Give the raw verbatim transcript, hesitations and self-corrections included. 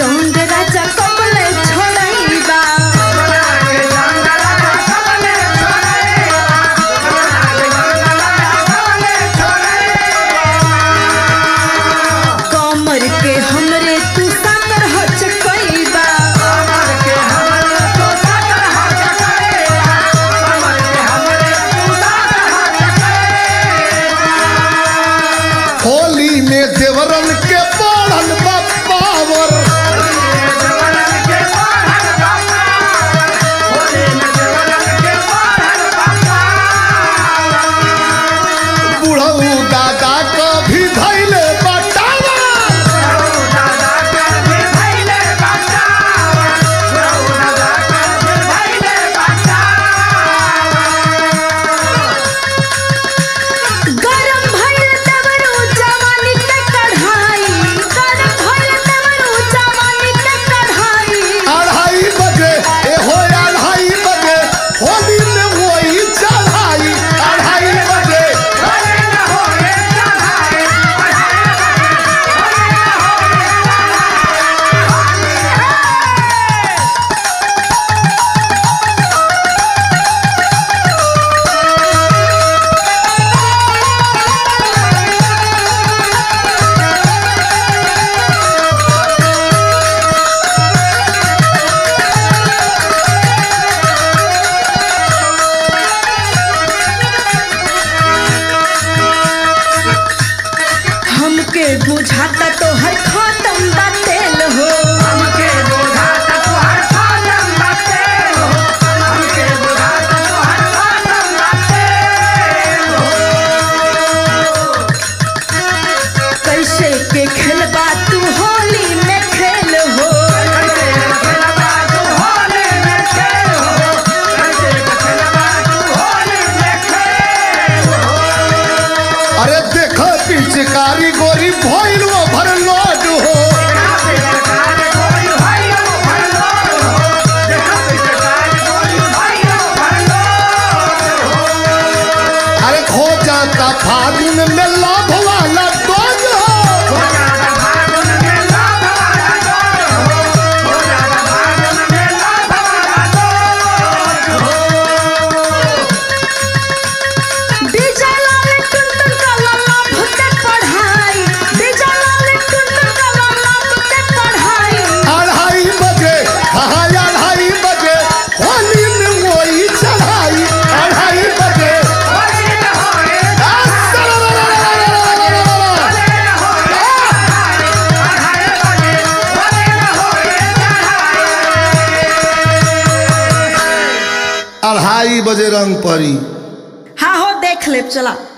जंग राजा कबले छोड़ाईबा कमर के हमरे तू साकर हचकईबा होली में देवरन के बढ़ल बा पावर बुढ़ऊ दादा का भी धैले बटावा गरम भइल देवरू जवानी के कढ़ाई गरम भइल देवरू जवानी के कढ़ाई अढ़ाई बजे ए हो अढ़ाई बजे होली में वही चढ़ाई अढ़ाई बजे हमके बुझाता तो हर खत्म बा तेल हो कैसे के खेलबा तू होली में खेल हो अरे देखो पिचकारी गोरी भइल ओभर लोड हो अरे खो जाता फागुन में लाभ वाला डोज हो डीजे लाल टुन का लाला भुते पढ़ाई डीजे लाल टुन का लाला भुते पढ़ाई अढ़ाई बजे हाँ अढ़ाई बजे होली में वही चढ़ाई अढ़ाई बजे अढ़ाई बजे रंग पड़ी हाँ हो देख ले चला।